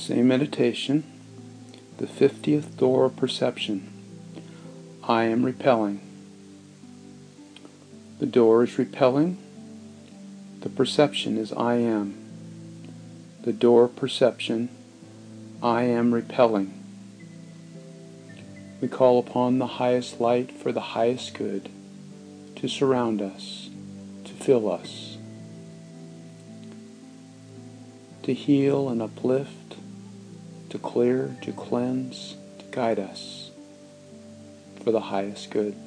Same meditation, the 50th door of perception. I am repelling. The door is repelling. The perception is I am. The door of perception, I am repelling. We call upon the highest light for the highest good to surround us, to fill us, to heal and uplift, to clear, to cleanse, to guide us for the highest good.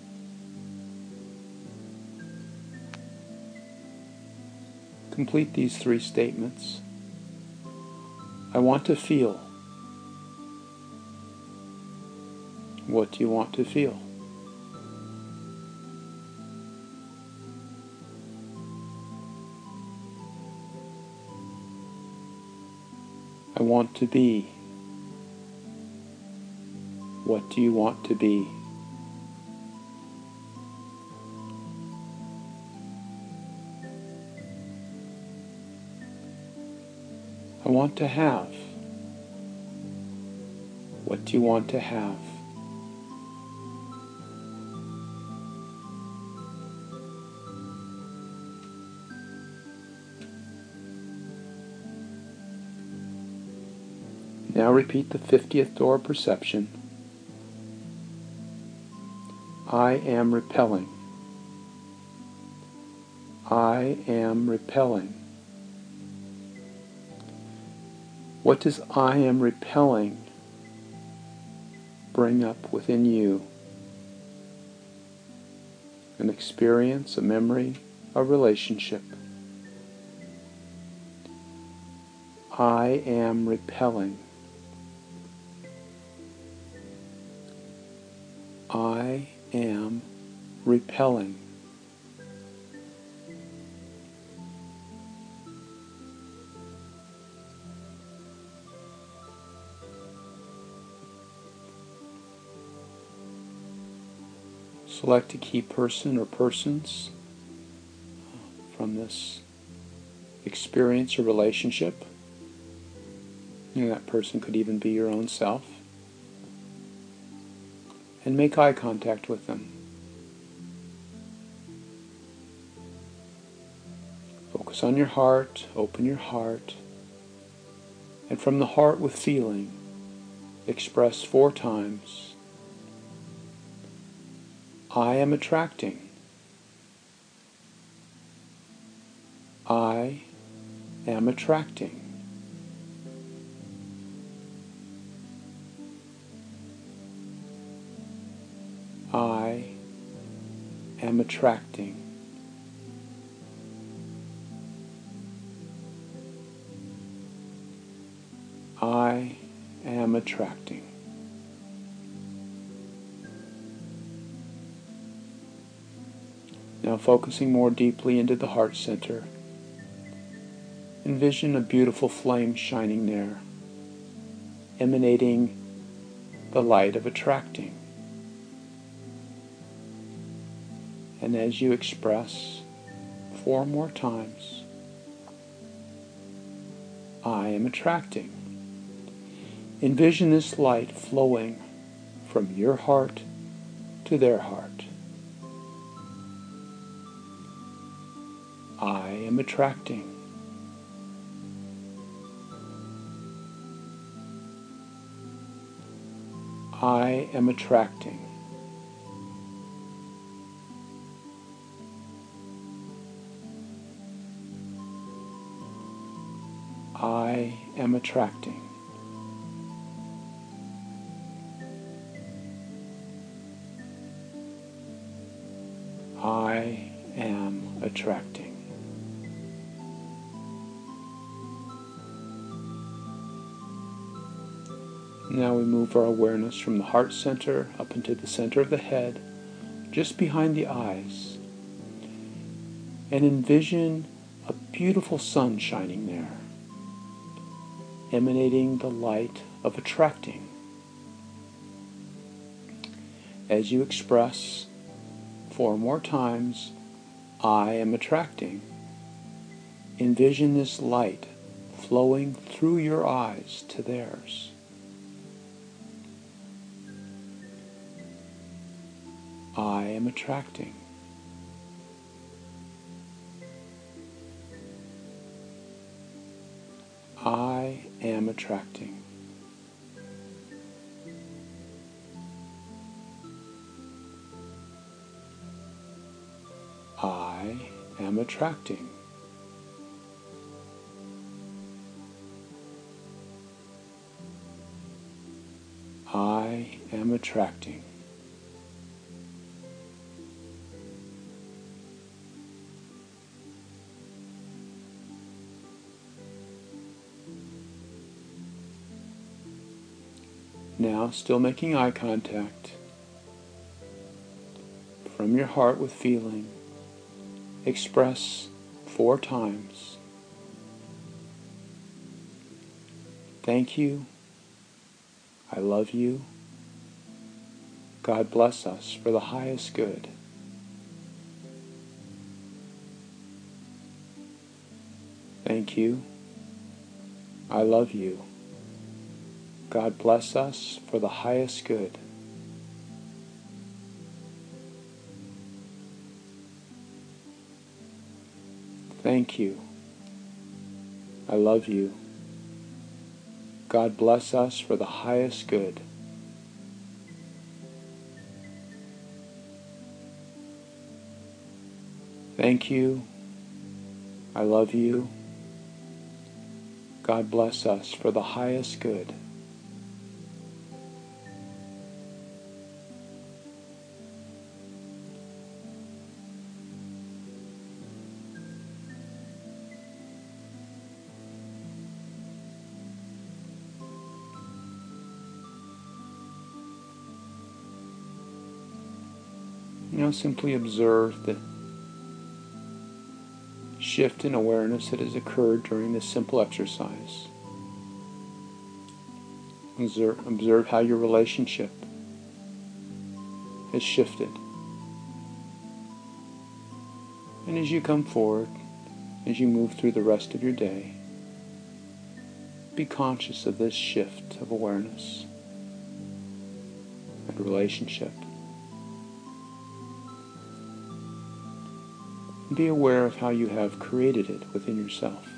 Complete these 3 statements. I want to feel. What do you want to feel? I want to be. What do you want to be? I want to have. What do you want to have? Now repeat the 50th door of perception. I am repelling. I am repelling. What does I am repelling bring up within you? An experience, a memory, a relationship. I am repelling. I am repelling. Select a key person or persons from this experience or relationship. That person could even be your own self. And make eye contact with them. Focus on your heart, open your heart, and from the heart with feeling, express 4 times, I am attracting. I am attracting. I am attracting. I am attracting. Now focusing more deeply into the heart center, envision a beautiful flame shining there, emanating the light of attracting. And as you express 4 more times, I am attracting, envision this light flowing from your heart to their heart. I am attracting. I am attracting. I am attracting. I am attracting. Now we move our awareness from the heart center up into the center of the head, just behind the eyes, and envision a beautiful sun shining there, emanating the light of attracting. As you express 4 more times, I am attracting, envision this light flowing through your eyes to theirs. I am attracting. I am attracting. I am attracting. I am attracting. Now, still making eye contact, from your heart with feeling, express 4 times. Thank you. I love you. God bless us for the highest good. Thank you. I love you. God bless us for the highest good. Thank you. I love you. God bless us for the highest good. Thank you. I love you. God bless us for the highest good. Now simply observe the shift in awareness that has occurred during this simple exercise. Observe how your relationship has shifted. And as you come forward, as you move through the rest of your day, be conscious of this shift of awareness and relationship. Be aware of how you have created it within yourself.